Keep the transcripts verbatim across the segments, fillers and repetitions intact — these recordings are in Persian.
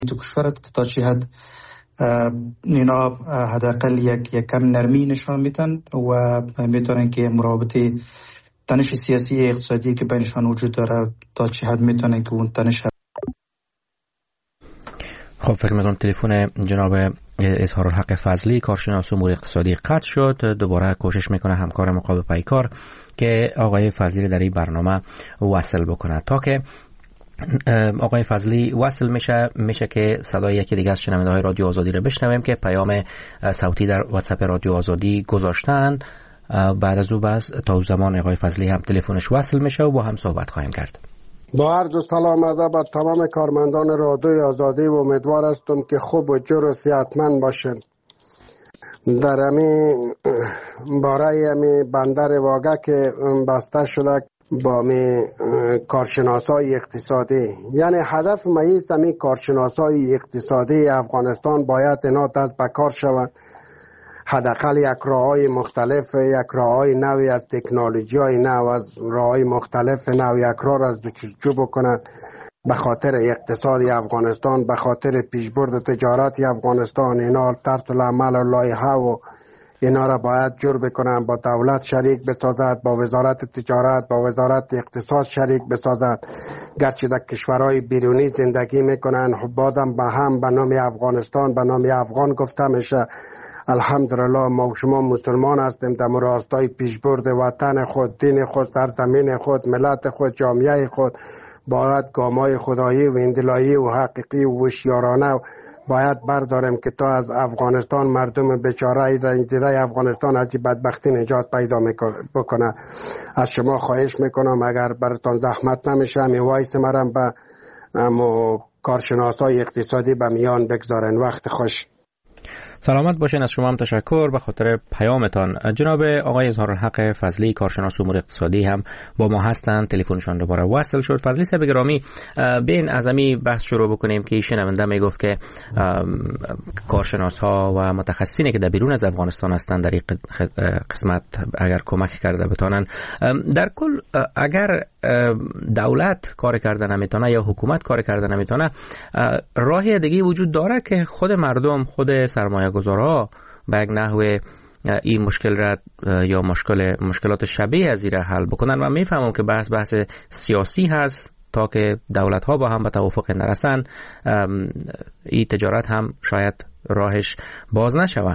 تو کشورت که تا چه حد اینا حداقل یک یک کم نرمی نشان میتن و میتونن که مرابطه تنش سیاسی اقتصادی که بینشان وجود داره تا چه حد میتونن که اون تنش. خب فکر میکنم تلفن جناب اظهارالحق فضلی کارشناس امور اقتصادی قطع شد. دوباره کوشش میکنه همکار مقابل پیکار که آقای فضلی در این برنامه وصل بکنه. تا که آقای فضلی وصل میشه میشه که صدای یکی دیگه از شنونده های رادیو آزادی رو بشنویم که پیام صوتی در واتساپ رادیو آزادی گذاشتند. بعد از او بس تا زمان آقای فضلی هم تلفنش وصل میشه و با هم صحبت خواهیم کرد. با عرض سلام ادب بر تمام کارمندان رادیو آزادی و امیدوار هستم که خوب و جور و صحتمند باشن. در امی باره امی بندر واگه که بسته شده با می کارشناسای اقتصادی، یعنی هدف مایست امی کارشناسای اقتصادی افغانستان باید اینا دست به کار شوند. حداقل یک راه‌های مختلف، یک راه‌های نوی از تکنولوژی های نو، از راه‌های مختلف نو یک راه از جلو بکنن به خاطر اقتصاد افغانستان، به خاطر پیشبرد تجارت افغانستان. اینا طرز العمل و لایحه و اینا را باید جور بکنن، با دولت شریک بسازد، با وزارت تجارت، با وزارت اقتصاد شریک بسازد. گرچه در کشورهای بیرونی زندگی میکنن بازم به هم به نام افغانستان، به نام افغان گفته میشه. الحمدلله ما و شما مسلمان هستیم، در راستای پیشبرد وطن خود، دین خود، سرزمین خود، ملت خود، جامعه خود باید گامای خدایی و اندلایی و حقیقی و هوشیارانه باید برداریم که تا از افغانستان مردم بیچاره رنجیده افغانستان از بدبختی نجات پیدا بکنه. از شما خواهش میکنم اگر براتون زحمت نمیشه می وایس مرم به کارشناسای اقتصادی به میان بگذارن. وقت خوش. سلامت باشین. از شما هم تشکر به خاطر پیامتان. جناب آقای اظهارالحق فضلی کارشناس امور اقتصادی هم با ما هستند. تلفنشان دوباره وصل شد. فضلی صاحب گرامی، بین از امی بحث شروع بکنیم که شنونده میگفت که کارشناس ها و متخصصینی که در بیرون از افغانستان هستند در این قسمت اگر کمک کرده بتانن. در کل اگر دولت کار کردن نمیتونه یا حکومت کار کردن نمیتونه، راهی دیگه وجود داره که خود مردم، خود سرمایه گذارها به یک نحوه این مشکل را یا مشکل مشکلات شبیه از این را حل بکنن؟ و میفهمم که بحث بحث سیاسی هست تا که دولت ها با هم به توافق نرسن، این تجارت هم شاید راهش باز نشوه.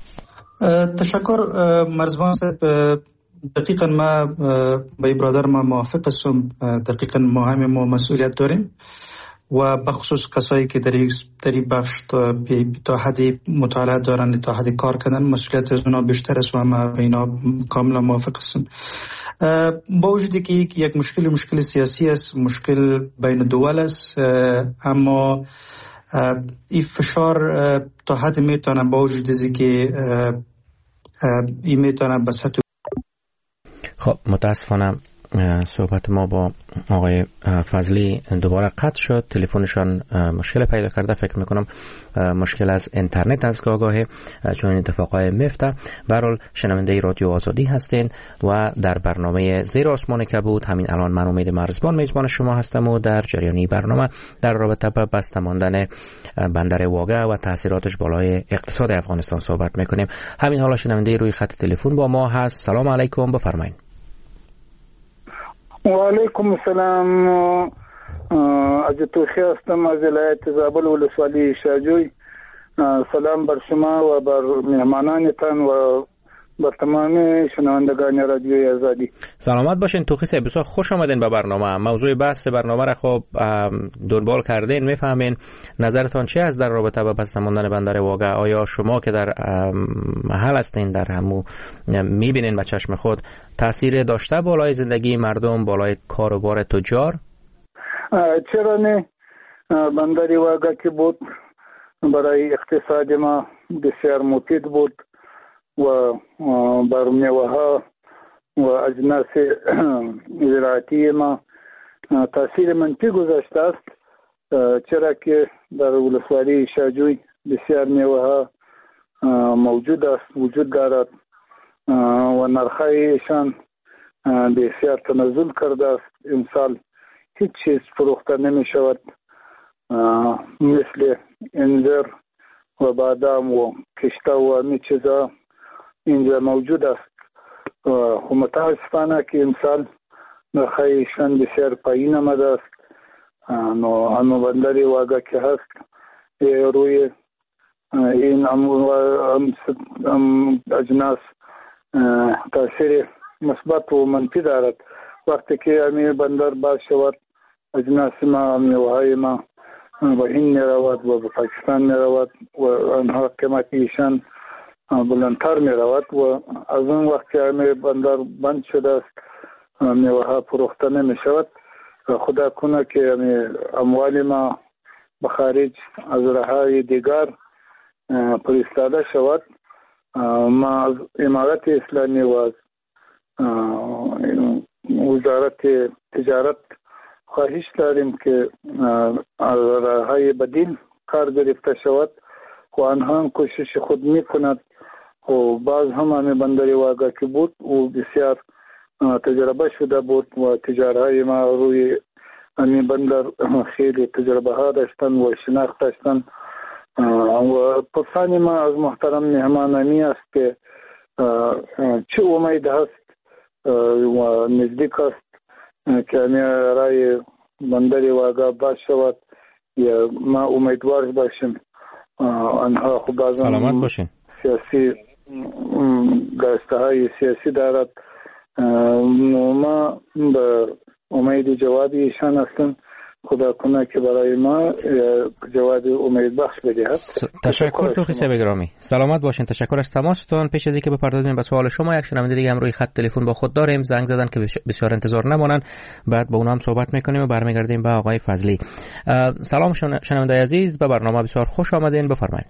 تشکر مرزبان صاحب. دقیقا ما با برادر ما موافق هستم. دقیقا ما هم ما مسئولیت داریم و بخصوص کسایی که در این بخش تا حدی مطالعه دارن، تا حدی کار کردن، مسئولیت از اونا بیشتر است و ما به اینا کاملا موافق هستم. با وجودی که یک مشکل مشکل سیاسی است، مشکل بین دول است، اما این فشار تا حد میتونه با وجودی که این میتونه به سطح. خب متاسفانه صحبت ما با آقای فضلی دوباره قطع شد. تلفنشان مشکل پیدا کرده. فکر میکنم مشکل از اینترنت از گاهگاهی چون این اتفاقای میفته. به هر حال شنونده رادیو آزادی هستین و در برنامه زیر آسمان کبود همین الان من امید مرزبان میزبان شما هستم و در جریانی برنامه در رابطه با بسته ماندن بندر واگه و تاثیراتش بالای اقتصاد افغانستان صحبت میکنیم. همین حالا شنونده روی خط تلفن با ما هست. سلام علیکم، بفرمایید. و علیکم السلام. از توخی هستم از ولایت زابل ولسوالی شاجوی. سلام بر شما و بر مهمانانتان و بر تمام شنوندگان رادیوی آزادی. سلامت باشین. توخی صاحب بسیار خوش آمدین به برنامه. موضوع بحث برنامه را خب دنبال کردین، میفهمین. نظرتان چی است در رابطه با بسته ماندن بندر واگه؟ آیا شما که در محل هستین در همو میبینین به چشم خود تاثیر داشته بالای زندگی مردم، بالای کاروبار تجار؟ چرا نه؟ بندر واگه که بود برای اقتصاد ما بسیار مفید بود و بر میوه‌ها و اجناس زراعتی ما تاثیر منفی گذاشته است، چرا که در ولسوالی شاجوی بسیار میوه‌ها موجود است، وجود دارد و نرخ‌هایشان بسیار تنزل کرده است. امسال هیچ چیز فروخته نمی شود مثل انځر و بادام و کشته و همه چیزا اینجا موجود است. خب متاسفانه که امسال نرخایشان بسیار پایین آمده است. نو همه بندر واگا که هست روی این اجناس تاثیر مثبت و منفی دارد. وقتی که همین بندر باز شود اجناس ما میوهای ما به هند می رود و به پاکستان می رود و آنها قیمتیشان بلندتر می رود و از اون وقت که همین بندر بند شده است میوه فروخته نمی شود. خدا کنه که همین اموال ما به خارج از راههای دیگر فرستاده شود. ما از امارت اسلامی و از وزارت تجارت خواهش داریم که از راههای بدیل کار گرفته شود و آنها هم کوشش خود می کند و باز هم همین بندر واگا که بود و بسیار تجربه شده بود و تجارهای ما روی همین بندر خیلی تجربه ها داشتن و شناخت داشتن و پرسان ما از محترم مهمانانی است که چه امید هست و نزدیک است که همین رای بندر واگا باز شود یا ما امیدوار باشیم. آنها خب بازم سلامت باشین. سیاسی دسته های سیاسی دارد. ما به امید جوابی ایشان هستند. خدا کنه که برای ما جواب امید بخش بدهد. تشکر توخیسه بگرامی. سلامت باشین. تشکر از تماستون. پیش از اینکه بپردازیم به سوال شما یک شنونده دیگه هم روی خط تلفن با خود داریم. زنگ زدن که بسیار انتظار نمونن. بعد با اونها هم صحبت میکنیم و برمیگردیم به آقای فضلی. سلام شنونده عزیز، به برنامه بسیار خوش آمدین. بفرمایید.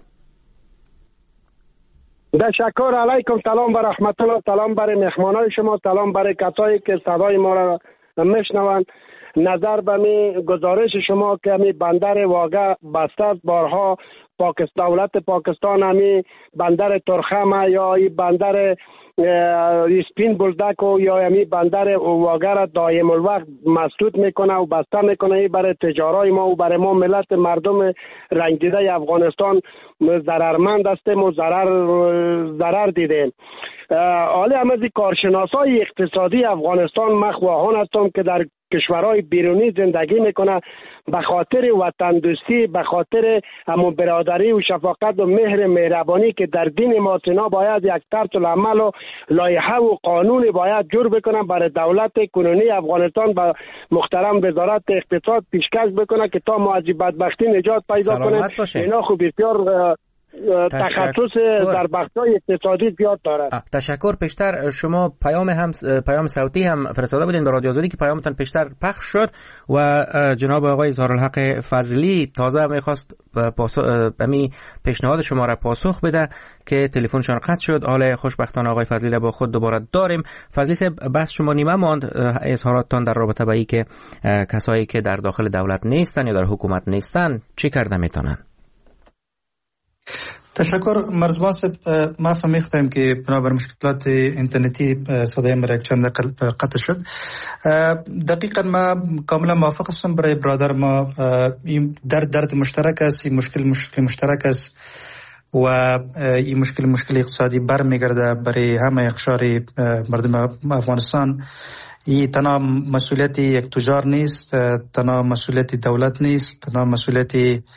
تشکر علیکم. سلام و رحمت الله. سلام برای مهمانای شما، سلام برای کسایی که صدای ما را میشنوند. نظر به می گزارش شما که می بندر واگا بسته است، بارها پاکستان دولت پاکستان همی بندر ترخم یا این بندر اسپین بولدک و یا همی بندر واگا را دائم الوقت مسدود میکنه و بسته میکنه. این برای تجارای ما و برای ما ملت مردم رنجیده افغانستان ضررمند هستیم و ضرر ضرر دیدیم. حالا هم از کارشناسای اقتصادی افغانستان مخواهان هستم که در کشورهای بیرونی زندگی میکنه، به خاطر وطن دوستی، به خاطر همون برادری و شفقت و مهر مهربانی که در دین ما سنا باید یک طرز العمل و لایحه و قانون باید جور بکنن برای دولت کنونی افغانستان به محترم وزارت اقتصاد پیشکش بکنه که تا ما از بدبختی نجات پیدا کنیم. اینا خوب بسیار تخصص در بخش‌های اقتصادی زیاد دارد. تشکر. پیشتر شما پیام هم پیام صوتی هم فرستاده بودین به رادیو آزادی که پیامتون پیشتر پخش شد و جناب آقای اظهارالحق فضلی تازه میخواست امی پیشنهاد شما را پاسخ بده که تلفنشان قطع شد. حالا خوشبختانه آقای فضلی را با خود دوباره داریم. فضلی صاحب، بس شما نیمه ماند اظهاراتتان در رابطه با این که کسایی که در داخل دولت نیستن یا در حکومت نیستن چی کرده میتونن؟ تشکر. مرزبان صاحب، ما فهمیدم که بنابر مشکلات اینترنتی صدای مرا چند قطع شد. دقیقا ما کاملا موافق هستم. برای برادر ما این درد درد مشترک است، این مشکل مشکل مشترک است و این مشکل مشکل اقتصادی برمیگرده برای همه اقشار مردم افغانستان. این تنها مسئولیت یک تجار نیست، تنها مسئولیت دولت نیست، تنها مسئولیت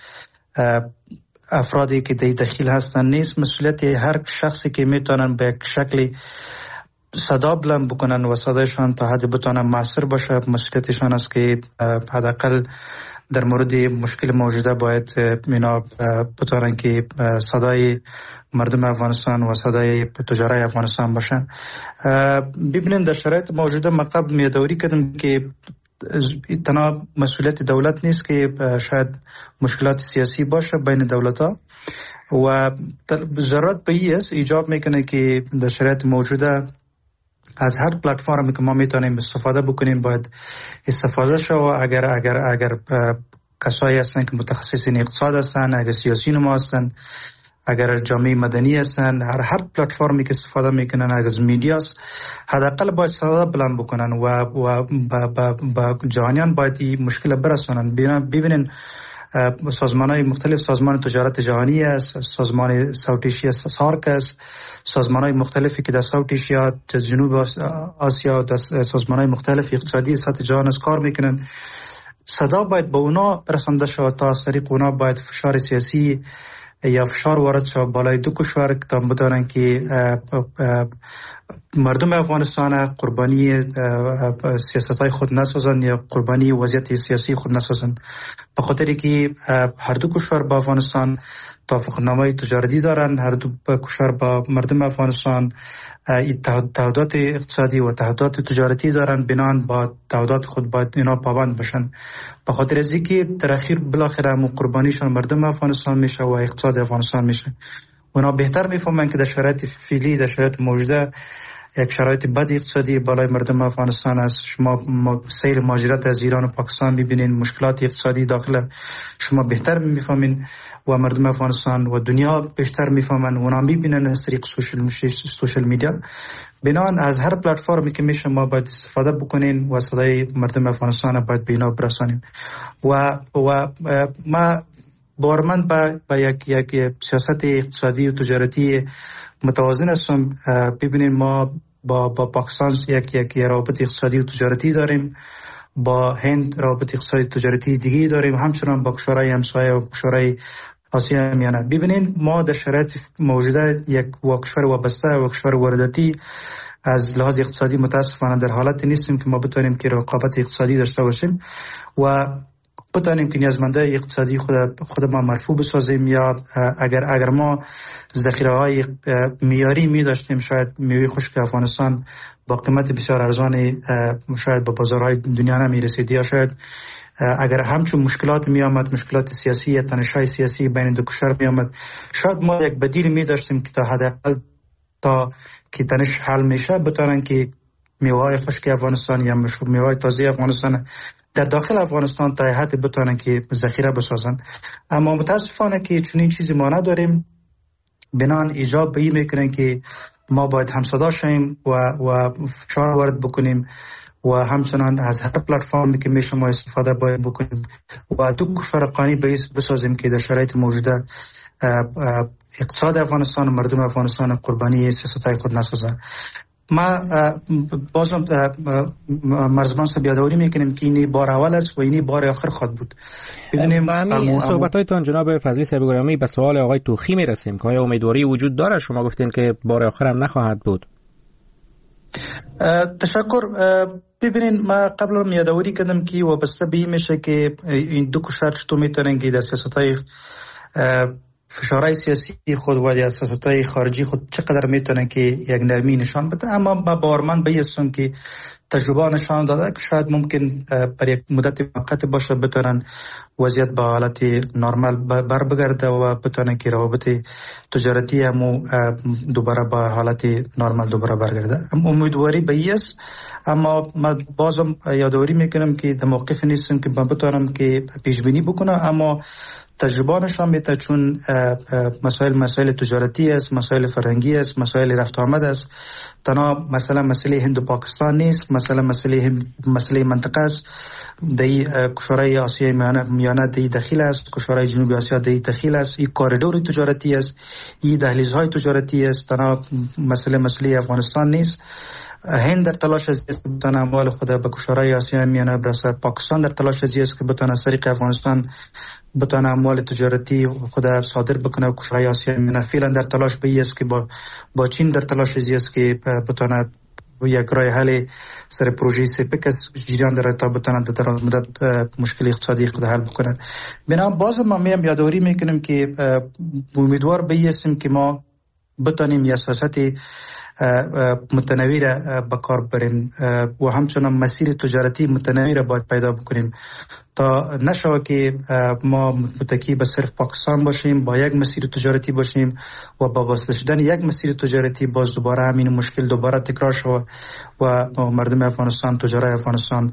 افرادی که در داخل هستن نیست، مسئولیت هر شخصی که میتونن به یک شکلی صدا بلند بکنن و صدایشان تا حد بتونن موثر باشه. مسئولیتشان است که حداقل در مورد مشکل موجوده باید اینا بتونن که صدای مردم افغانستان و صدای تجارای افغانستان باشن. ببینید در شرایط موجوده ما قبل میادوری کردیم که تنها مسئولیت دولت نیست که شاید مشکلات سیاسی باشه بین دولت ها و ضرورت به این است ایجاب میکنه که در شرایط موجوده از هر پلتفرمی که ما میتونیم استفاده بکنیم باید استفاده شو. اگر اگر اگر کسایی هستن که متخصصین اقتصاد هستن، اگر سیاسی نما هستن، اگر جامعه مدنی هستن، هر هر پلتفرمی که استفاده میکنن، اگر میدیاست، حداقل باید صدا بلند بکنن و و با با جهانیان باید این مشکل برسونن. ببینن سازمان‌های مختلف، سازمان تجارت جهانی است، سازمان ساوت ایشیا سارک است، سازمان‌های مختلفی که در ساوت ایشیا، جنوب آسیا، در سازمان‌های مختلف اقتصادی سطح جهان است کار میکنن. صدا باید به اونا رسانده شود تا از طریق اونا باید فشار سیاسی یا فشار وارد شود بالای دو کشور که تا بدانن که مردم افغانستان قربانی سیاست‌های خود نسازند یا قربانی وضعیت سیاسی خود نسازند، به خاطری که هر دو کشور با افغانستان توافقنامه تجارتی دارند، هر دو کشور با مردم افغانستان تعهدات اقتصادی و تعهدات تجارتی دارند، بنان با تعهدات خود باید اینا پابند باشند. به خاطر از اینکه در اخیر بالاخره هم قربانیشان مردم افغانستان میشه و اقتصاد افغانستان میشه. اونا بهتر میفهمن که در شرایط فعلی، در شرایط موجوده، یک شرایط بد اقتصادی بالای مردم افغانستان است. شما سیل مهاجرت از ایران و پاکستان میبینین، مشکلات اقتصادی داخل شما بهتر میفهمین و مردم افغانستان و دنیا بیشتر میفهمن، اونا میبینن از طریق سوشل سوشل میدیا. بنابراین از هر پلتفرمی که میشه ما باید استفاده بکنین و صدای مردم افغانستان باید بینا برسانیم. و و ما بارمند با, با یک یک سیاست اقتصادی و تجارتی متوازن هستم. ببینیم ما با با پاکستان یک یک رابطه اقتصادی و تجارتی داریم، با هند رابطه اقتصادی تجارتی دیگه داریم، همچنان با کشورهای همسایه و کشورهای آسیا میانه. ببینین ما در شرایط موجوده یک کشور وابسته و کشور وارداتی از لحاظ اقتصادی متاسفانه در حالت نیستیم که ما بتونیم که رقابت اقتصادی داشته باشیم و بتونیم که نیازمنده اقتصادی خود خود ما مرفوع بسازیم. یا اگر اگر ما ذخیره های معیاری می داشتیم، شاید میوه خشک افغانستان با قیمت بسیار ارزانی شاید به بازارهای دنیا نمی رسید، یا شاید اگر همچون مشکلات می آمد، مشکلات سیاسی یا تنش‌های سیاسی بین دو کشور می آمد، شاید ما یک بدیل می داشتیم که تا حداقل تا که تنش حل میشه بتونن که میوه‌های خشک افغانستان یا میوه‌های تازه افغانستان در داخل افغانستان تا حد بتونن که ذخیره بسازن. اما متاسفانه که چنین چیزی ما نداریم، بنان ایجاب به این میکنن که ما باید همصدا شیم و و فشار وارد بکنیم و همچنان از هر پلتفرمی که میشه ما استفاده باید بکنیم و دو کشور قانی بسازیم که در شرایط موجوده اقتصاد افغانستان و مردم افغانستان قربانی سیاست‌های خود نسازن. ما بازم مرزبان صاحب یادآوری میکنیم که اینی بار اول است و اینی بار آخر خواهد بود. ببینیم همین صحبت‌هایتان جناب فضلی صاحب گرامی به سوال آقای توخی میرسیم که آیا امیدواری وجود داره؟ شما گفتین که بار آخر هم نخواهد بود. تشکر. ببینین ما قبلا یادآوری کردم که وابسته به این میشه که این دو کشور چطور میتونن که در سیاست‌های فشارهای سیاسی خود و یا سیاست‌های خارجی خود چقدر میتونن که یک نرمی نشان بده. اما با بارمن بیستم که تجربه نشان داده که شاید ممکن برای یک مدت موقت باشه بتونن وضعیت به حالت نرمال بر بگرده و بتونن که روابط تجارتی همو دوباره به حالت نرمال دوباره برگرده. امیدواری به این است، اما من بازم یادآوری میکنم که در موقف نیستم که من بتونم که پیش بینی بکنم، اما تجربه نشان میده چون مسائل مسائل تجارتی است، مسائل فرهنگی است، مسائل رفت آمد است. تنها مثلا مسئله هند و پاکستان نیست، مثلا مسئله مسئله منطقه است. دی کشورهای آسیای میانه میانه دی داخل است، کشورهای جنوبی آسیا دی داخل است. این کاریدور تجارتی است، این دهلیزهای تجارتی است. تنها مسئله مسئله افغانستان نیست. هند در تلاش است که بتونه اموال خود به کشورهای آسیا میانه برسه. پاکستان در تلاش است که بتونه از طریق افغانستان بتونه اموال تجارتی خود صادر بکنه و کشورهای آسیا میانه. فعلا در تلاش به این است که با با چین در تلاش است که بتونه یک راه حل سر پروژه سپکس جریان داره تا بتونه در دراز مدت مشکل اقتصادی خود حل بکنن. بنابراین باز ما میام یادآوری میکنیم که امیدوار به این هستیم که ما بتونیم یا سیاست متنوع را به کار بریم و همچنان مسیر تجارتی متنوع را باید پیدا بکنیم تا نشود که ما متکی به صرف پاکستان باشیم، با یک مسیر تجارتی باشیم و با واسطه شدن یک مسیر تجارتی باز دوباره همین مشکل دوباره تکرار شود و مردم افغانستان، تجارای افغانستان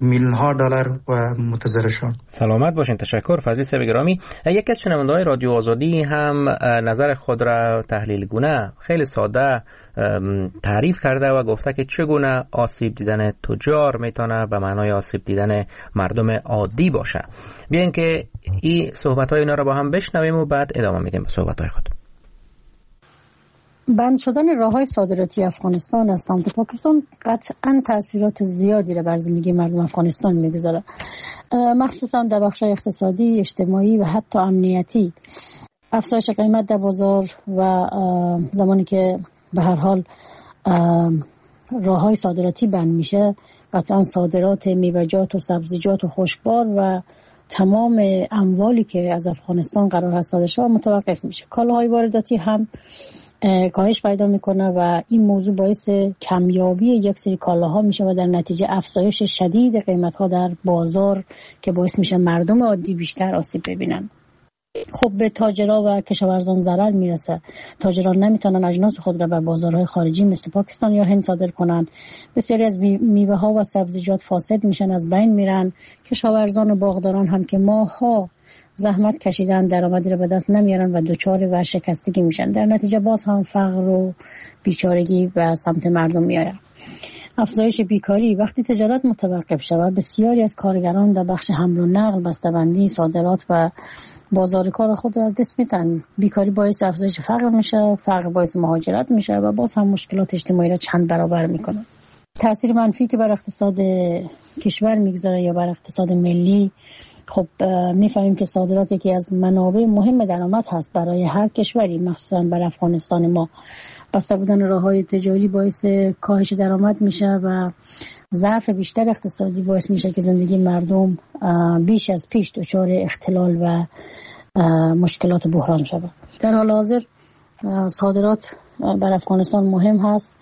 میلیون ها دلار و متضررشان. سلامت باشین. تشکر فضلی صاحب گرامی. یکی از شنونده‌های رادیو آزادی هم نظر خود را تحلیل گونه خیلی ساده تعریف کرده و گفته که چگونه آسیب دیدن تجار میتونه به معنای آسیب دیدن مردم عادی باشه. بیاین که این صحبت‌های اینا را با هم بشنویم و بعد ادامه میدیم به صحبت‌های خود. بند شدن راه‌های صادراتی افغانستان از سمت پاکستان قطعاً تأثیرات زیادی را بر زندگی مردم افغانستان می‌گذاره، مخصوصاً در بخش‌های اقتصادی، اجتماعی و حتی امنیتی. افزایش قیمت در بازار و زمانی که به هر حال راه‌های صادراتی بند میشه، قطعاً صادرات میوه‌جات و سبزیجات و خشکبار و تمام اموالی که از افغانستان قرار هست صادر شه متوقف میشه. کالاهای وارداتی هم کاهش پیدا میکنه و این موضوع باعث کمیابی یک سری کالاها میشه و در نتیجه افزایش شدید قیمتها در بازار که باعث میشه مردم عادی بیشتر آسیب ببینن. خب به تاجرها و کشاورزان ضرر میرسه. تاجران نمیتونن اجناس خود را به بازارهای خارجی مثل پاکستان یا هند صادر کنن. بسیاری از میوه ها و سبزیجات فاسد میشن، از بین میرن. کشاورزان و باغداران هم که ماها زحمت کشیدن درآمدی را به دست نمیارن و دوچار ورشکستگی میشن. در نتیجه باز هم فقر و بیچارگی به سمت مردم میآید. افزایش بیکاری. وقتی تجارت متوقف شود بسیاری از کارگران در بخش حمل و نقل، بسته‌بندی، صادرات و بازار کار خود را از دست میدن. بیکاری باعث افزایش فقر میشه، فقر باعث مهاجرت میشه و باز هم مشکلات اجتماعی را چند برابر میکنه. تأثیر منفی که بر اقتصاد کشور میگذاره یا بر اقتصاد ملی، خب میفهمیم که صادرات یکی از منابع مهم درآمد هست برای هر کشوری، مخصوصا برای افغانستان ما. بسته بودن راه‌های تجاری باعث کاهش درآمد میشه و ضعف بیشتر اقتصادی باعث میشه که زندگی مردم بیش از پیش دچار اختلال و مشکلات بحران شود. در حال حاضر صادرات بر افغانستان مهم هست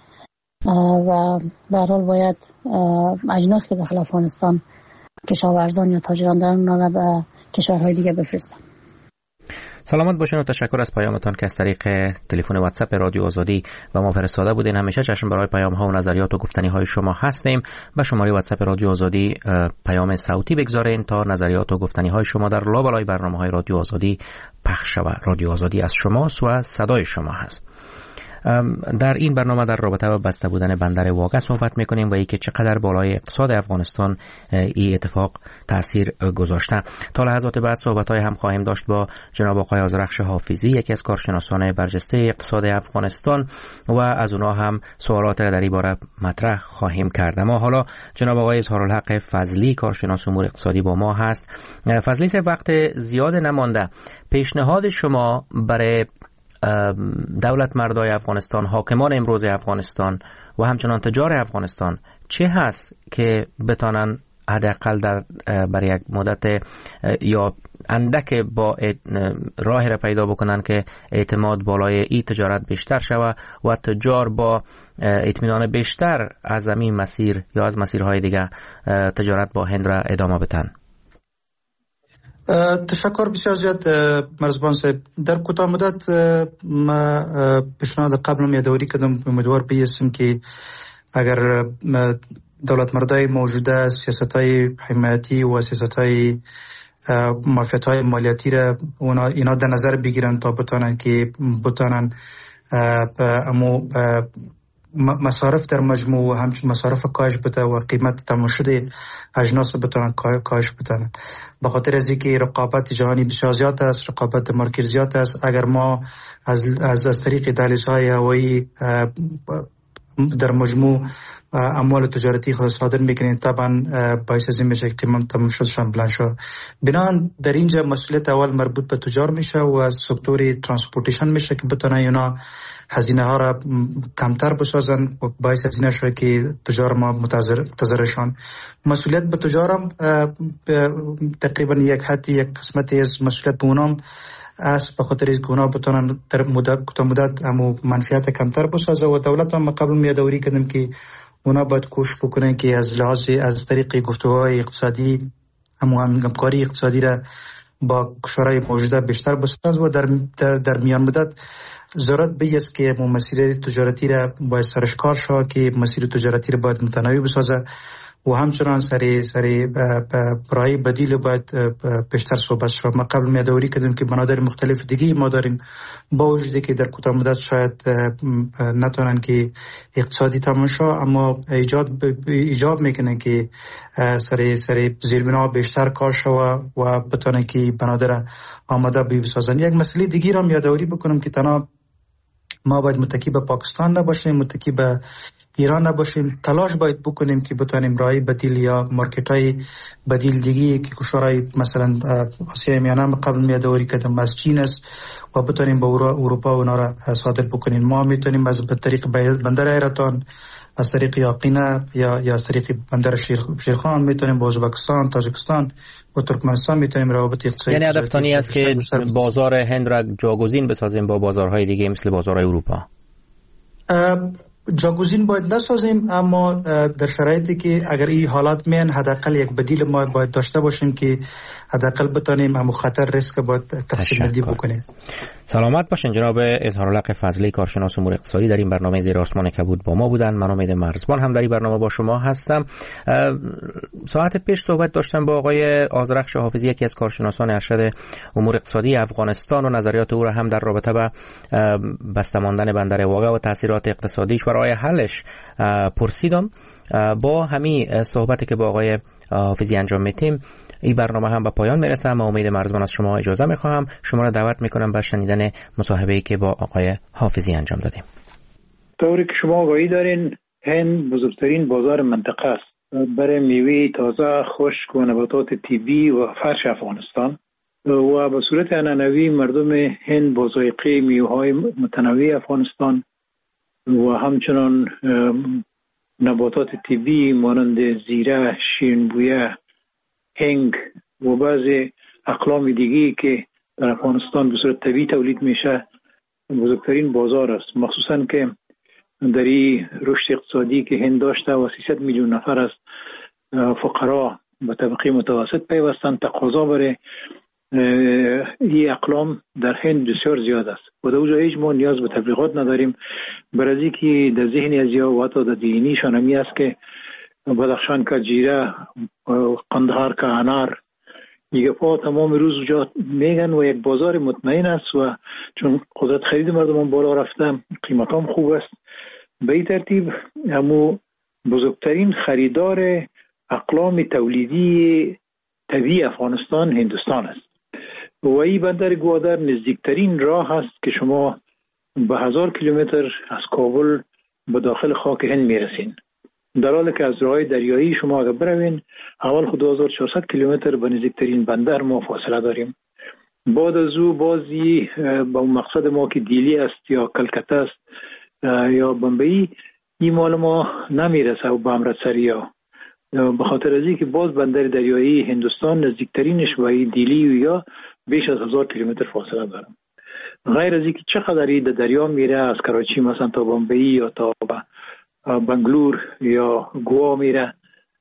و به هر حال باید اجناس که داخل افغانستان کشاورزان یا تاجران دارن اونا به کشورهای دیگه بفرستن. سلامت باشین و تشکر از پیامتان که از طریق تلفن واتساپ رادیو آزادی و ما فرستاده بودین. همیشه چشم برای پیام ها و نظریات و گفتنی های شما هستیم. به شماره واتساپ رادیو آزادی پیام صوتی بگذارین تا نظریات و گفتنی های شما در لابلای برنامه های رادیو آزادی پخش شود. رادیو آزادی از شماست و صدای شما هست. در این برنامه در رابطه با بسته بودن بندر واقع صحبت میکنیم و اینکه چقدر بالای اقتصاد افغانستان این اتفاق تاثیر گذاشته. تا لحظات بعد صحبت‌های هم خواهیم داشت با جناب آقای آذرخش حافظی، یکی از کارشناسان برجسته اقتصاد افغانستان، و از اونا هم سوالات را در این باره مطرح خواهیم کرد. ما حالا جناب آقای اظهارالحق فضلی، کارشناس امور اقتصادی، با ما هست. فضلی صاحب، وقت زیاد نمانده، پیشنهاد شما برای دولت مردای افغانستان، حاکمان امروز افغانستان و همچنان تجار افغانستان چه هست که بتانن حداقل در برای یک مدت یا اندک با راه را پیدا بکنن که اعتماد بالای این تجارت بیشتر شود و تجار با اطمینان بیشتر از این مسیر یا از مسیرهای دیگه تجارت با هند را ادامه بدن؟ تشکر بسیار زیاد مرزبان صاحب. در کوتاه مدت ما پیشنهاد قبل یادآوری کردم، امیدوار بیستم که اگر دولت مردای موجوده سیاست‌های حمایتی و سیاست‌های معافیت‌های مالیاتی را اینا در نظر بگیرن تا بتانن که بتانن امو مصارف در مجموع و همچنین مصارف کاهش بده و قیمت تمام شده اجناس بتونن کاهش بدن. به خاطر از اینکه رقابت جهانی بسیار زیاد است، رقابت مارکت زیاد است، اگر ما از از, از طریق دهلیزهای هوایی در مجموع اموال تجارتی خود صادر میکنیم، طبعا باعث از این میشه که قیمت تمام شدشان بلند شد. بنابراین در اینجا مسئولیت اول مربوط به تجار میشه و از سکتور ترانسپورتیشن میشه که بتونن اینا هزینه ها را کمتر بسازن و باعث از این شد که تجار ما متضررشان. مسئولیت به تجارم تقریبا یک حدی یک قسمتی از مسئولیت به اونام است، به خاطر اینکه اونا بتونن در مدت کوتاه مدت همو منفعت کمتر بسازه و دولت هم قبل میادوری کردم که اونا باید کوشش بکنن که از لحاظ از طریق گفتگوهای اقتصادی همو همکاری اقتصادی را با کشورهای موجوده بیشتر بسازه و در در, در میان مدت ضرورت بیست که مسیر تجارتی را باید سرشکار شد که مسیر تجارتی را باید متنوع بسازه و همچنان سری سری برای بدیل باید بیشتر صحبت شد. ما قبل میادوری کردیم که بنادر مختلف دیگه ما داریم، با وجودی که در کوتاه مدت شاید نتونن که اقتصادی تمام شه، اما ایجاد ایجاب میکنه که سری سری زیربنا بیشتر کار شه و بتونه که بنادر آماده بسازن. یک مسئله دیگه را میادوری بکنم که تنها ما باید متکی به پاکستان نباشیم، متکی به ایران نباشیم، تلاش باید بکنیم که بتونیم راه بدیل یا مارکت های بدیل دیگی که کشورهای مثلا آسیای میانه قبل میادوری کردم از چین است و بتونیم با اروپا و اونا را صادر بکنیم. ما میتونیم از به طریق بندر ایران، از طریق یقینه یا یا از طریق بندر شیرخان میتونیم با ازبکستان، تاجیکستان و ترکمنستان میتونیم روابط اقتصادی. یعنی هدف تانی است که بازار هند را جاگزین بسازیم با بازارهای دیگه مثل بازارهای اروپا. جاگزین باید نسازیم، اما در شرایطی که اگر این حالات میان حداقل یک بدیل ما باید داشته باشیم که حداقل بتونیم همو خطر ریسک باید تقسیم بندی بکنیم. سلامت باشین جناب اظهارالحق فضلی، کارشناس امور اقتصادی، در این برنامه زیر آسمان کبود با ما بودن. من امید مرزبان هم در این برنامه با شما هستم. ساعت پیش صحبت داشتم با آقای آذرخش حافظی، یکی از کارشناسان ارشد امور اقتصادی افغانستان، و نظریات او را هم در رابطه با بسته ماندن بندر واقع و تاثیرات اقتصادیش و راه حلش پرسیدم. با همین صحبتی که با آقای حافظی انجام میتیم این برنامه هم به پایان میرسه. من امید مرزبان از شما اجازه میخواهم، شما را دعوت میکنم به شنیدن مصاحبه‌ای که با آقای حافظی انجام دادیم. طوری که شما آگاهی دارین، هند بزرگترین بازار منطقه است برای میوه تازه، خشک و نباتات طبیعی و فرش افغانستان، و به صورت عنعنوی مردم هند با ذائقه میوه‌های متنوع افغانستان و همچنان نباتات طبیعی مانند زیره، شیرین‌بویه، هنگ و بعضی اقلام دیگی که در افغانستان به صورت طبیعی تولید میشه بزرگترین بازار است. مخصوصا که در این رشد اقتصادی که هند داشته و سیصد میلیون نفر از فقرا به طبقه متوسط پیوستن، تقاضا برای این اقلام در هند بسیار زیاد است و در اونجا هیچ ما نیاز به تبلیغات نداریم، برای اینکه در ذهن ازیا و حتی در ذهنیشان همی است که بدخشان کا جیره، قندهار کا انار، دیگه پا تمام روز اونجا میگن و یک بازار مطمئن است و چون قدرت خرید مردم بالا رفته، قیمت هم خوب است. به این ترتیب همو بزرگترین خریدار اقلام تولیدی طبیعی افغانستان هندوستان است و این بندر گوادر نزدیکترین راه است که شما به هزار کیلومتر از کابل به داخل خاک هند میرسین، در حالی که از راه دریایی شما اگر بروین اول خود دو هزار و چهارصد کیلومتر به نزدیکترین بندر ما فاصله داریم. بعد از او بازی با مقصد ما که دیلی است یا کلکته است یا بمبئی، این مال ما نمیرسه و به امرتسری ها، به خاطر از اینکه باز بندر دریایی هندوستان نزدیکترینش با دیلی یا بیش از هزار کیلومتر فاصله دارم. غیر از اینکه چقدر در دریا میره، از کراچی مثلا تا بمبئی یا تا بنگلور یا گوا میره،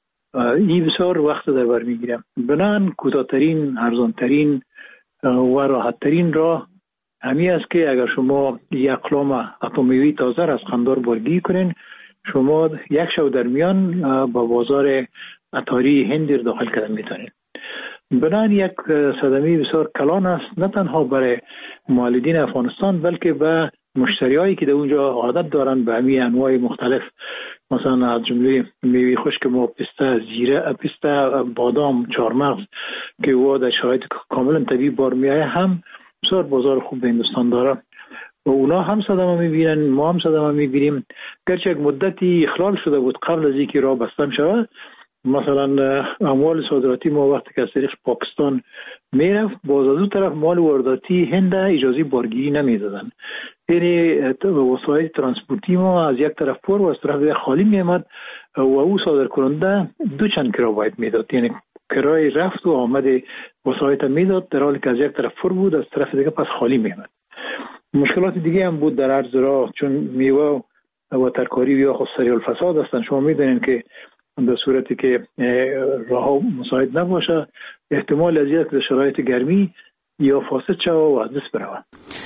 این بسیار وقت در بر میگیره. بنان کوتاه‌ترین، ارزان‌ترین و راحت‌ترین راه همین است که اگر شما یک اقلام اتمیوی تازه از قندار بارگیری کنین، شما یک شب در میان با بازار اتاری هند داخل کردن میتونید. بنان یک صدمه بسیار کلان است، نه تنها برای مالدین افغانستان بلکه به مشتریایی که در اونجا عادت دارن به همین انواع مختلف، مثلا از جمله میوه خشک ما پسته، زیره، پسته، بادام، چهارمغز که او در شرایط کاملا طبیعی بار میایه، هم بسیار بازار خوب به هندوستان داره و اونا هم صدمه میبینن، ما هم صدمه میبینیم. گرچه یک مدتی اخلال شده بود قبل از اینکه راه بسته شود، مثلا اموال صادراتی ما وقتی که از طریق پاکستان میرفت، باز از اون طرف مال وارداتی هند اجازه بارگیری نمیدادن، یعنی وسایل ترانسپورتی ما از یک طرف پر و از طرف خالی میامد و او صادر کننده دو چند کرا باید میداد، یعنی کرای رفت و آمد وسایل میداد در حالی که از یک طرف پر بود، از طرف دیگه پس خالی میامد. مشکلات دیگه هم بود در عرض راه، چون میوه و ترکاری یا خود سریع الفساد هستن. شما میدونین که در صورتی که راه مساعد نباشه احتمال از یک شرایط گرمی یا فاسد شوه و از دست بروه.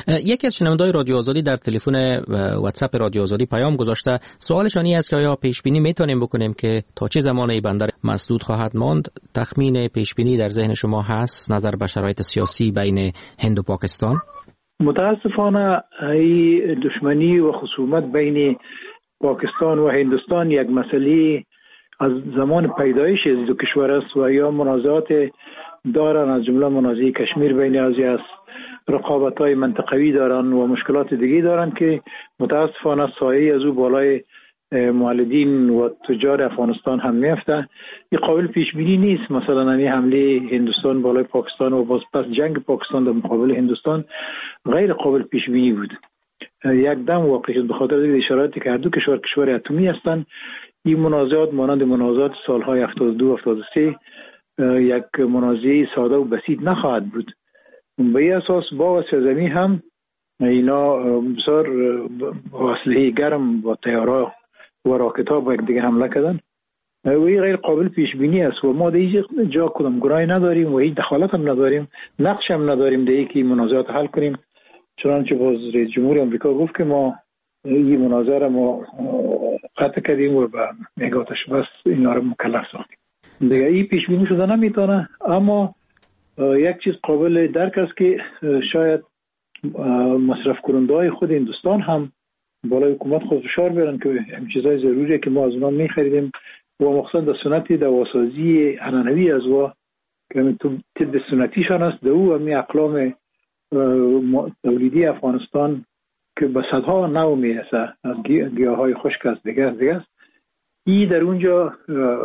یکی از شنونده‌های رادیو آزادی در تلفن واتساپ رادیو آزادی پیام گذاشته. سوالشان این است که آیا پیش بینی میتونیم بکنیم که تا چه زمانی بندر مسدود خواهد ماند؟ تخمین پیش بینی در ذهن شما هست نظر به شرایط سیاسی بین هند و پاکستان؟ متاسفانه این دشمنی و خصومت بین پاکستان و هندوستان یک مسئله از زمان پیدایش این دو کشور است و یا منازعات دارن، از جمله منازعه کشمیر بین ازی است، رقابت‌های منطقوی دارن و مشکلات دیگه دارن که متاسفانه سایه از او بالای مولدین و تجار افغانستان هم میفته. این قابل پیش بینی نیست. مثلا این حمله هندوستان بالای پاکستان و باز پس جنگ پاکستان در مقابل هندوستان غیر قابل پیش بینی بود. یک دم واقع شد به خاطر اشاراتی که هر دو کشور کشور اتمی هستند. این منازعات مانند منازعات سالهای هفتاد و دو هفتاد و سه یک منازعه ساده و بسیط نخواهد بود. به این اساس با و سرزمی هم اینا بسیار اسلحه گرم با طیارا و راکت ها با یک دیگه حمله کردن و این غیر قابل پیش بینی است و ما در هیچ جا کدام گناهی نداریم و هیچ دخالت هم نداریم، نقش هم نداریم در اینکه منازعات حل کنیم. چنانچه باز رئیس جمهور آمریکا گفت که ما این مناظره را ما قطع کردیم و به نگاتش بس اینا رو مکلف ساختیم. دیگه این پیش بینی شده نمیتونه، اما یک چیز قابل درک است که شاید مصرف کننده های خود هندوستان هم بالای حکومت خود فشار بیارن که همین چیزای ضروریه که ما از اونها میخریدیم و مخصوصا در سنت دواسازی عنعنوی از و که همین طب سنتیشان است، در او همین اقلام تولیدی افغانستان که به صدها نو میرسه از گیاه های خشک است دیگه دیگه است. این در اونجا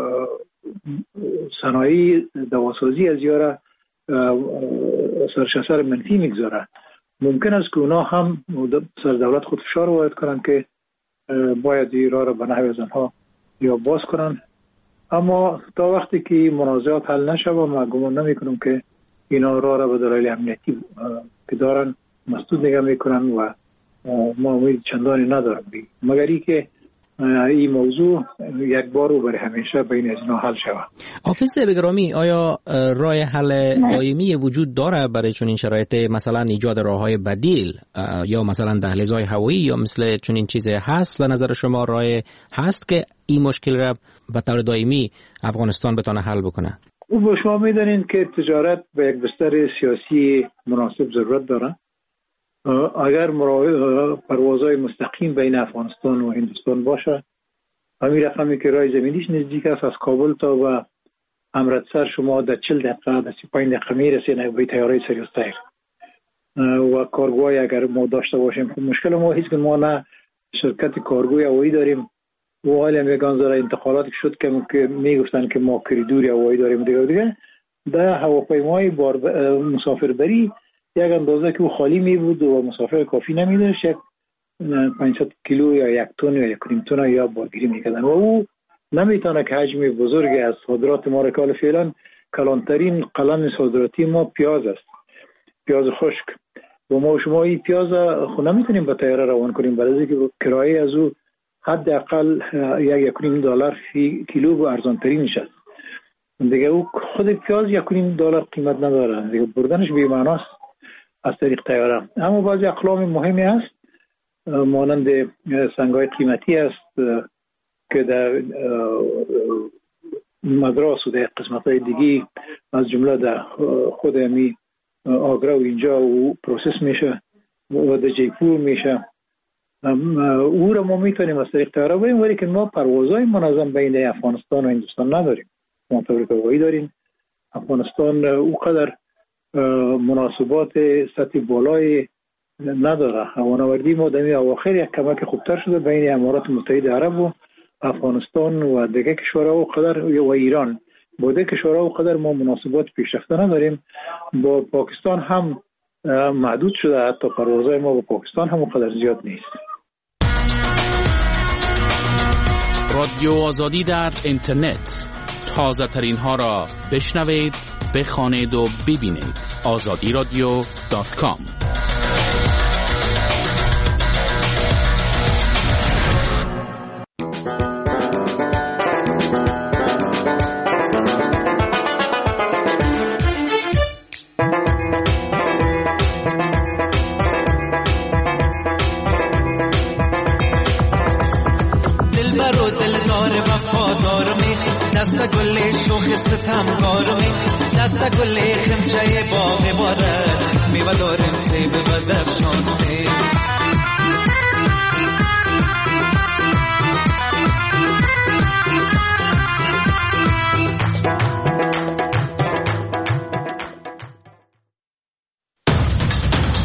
صنایع دواسازی از یاره سرشسر منفی میگذاره. ممکن است که اونا هم سر دولت خود فشار وارد کنن که باید این راه را به نحو زنها یا باز کنن، اما تا وقتی که منازعات حل نشه و ما گمان نمی کنم که اینا راه را به دلایل امنیتی که دارن مسدود نگه میکنن و ما امید چندانی ندارم بی مگر ای که این موضوع یک بار و برای همیشه بین از اینا حل شود. حافظ بگرامی، آیا راه حل دائمی وجود داره برای چون این شرایط، مثلا ایجاد راههای بدیل یا مثلا دهلیزهای هوایی یا مثل چون این چیزی هست؟ و نظر شما راه هست که این مشکل را به طور دائمی افغانستان بتونه حل بکنه؟ او با شما میدانین که تجارت به یک بستر سیاسی مناسب ضرورت داره. اگر پروازهای مستقیم بین افغانستان و هندوستان باشه، همین رقمی که راه زمینیش نزدیک است از کابل تا و امرتسر شما در چهل دقیقه در سی و پنج دقیقه میرسید با طیاره سریوستایر و کارگوهای اگر ما داشته باشیم. مشکل ما هیچ که ما نه شرکت کارگوی هوایی داریم و حالا میگن زره انتقالاتی شد که میگفتن که ما کریدور هوایی داریم دیگه دیگه در هواپیمای بار مسافربری یک اندازه که او خالی می بود و مسافر کافی نمی داشت، یک پانصد کیلو یا یک تن یا یک نیم تن یا بارگیری میکردن و او نمیتونه که حجم بزرگی از صادرات ما را فعلا کلانترین قلم صادراتی ما پیاز است، پیاز خشک و ما شما این پیاز خو نمیتونیم با طیاره روان کنیم برای که کرایه از او حداقل یک یک نیم دلار فی کیلو و ارزان ترین میشه دیگه. او خود پیاز یک نیم دلار قیمت نداره دیگه، بردنش بی معناست از طریق طیاره. اما بعضی اقلام مهمی است مانند سنگ‌های قیمتی است که در مدراس و در قسمت‌های دیگی از جمله در خود همی آگرا و اینجا او پروسس میشه و در جیپور میشه. او را ما میتونیم از طریق طیاره بریم، ولی که ما پروازهای منظم بین افغانستان و هندوستان نداریم. ما طوریق هوایی داریم. افغانستان او قدر مناسبات سطح بالای نداره. هوانوردی ما در اواخر یک کمک خوبتر شده بین امارات متحده عرب و افغانستان و دیگه کشورها و قدر و ایران. با دیگه کشورها و قدر ما مناسبات پیشرفته نداریم. با پاکستان هم محدود شده، حتی پروازهای ما با پاکستان هم قدر زیاد نیست. رادیو آزادی در اینترنت، تازه ترین ها را بشنوید، بخوانید و ببینید. آزادی رادیو دات کام. گل خمچه باغ بارد میوه داریم سیب و درخشان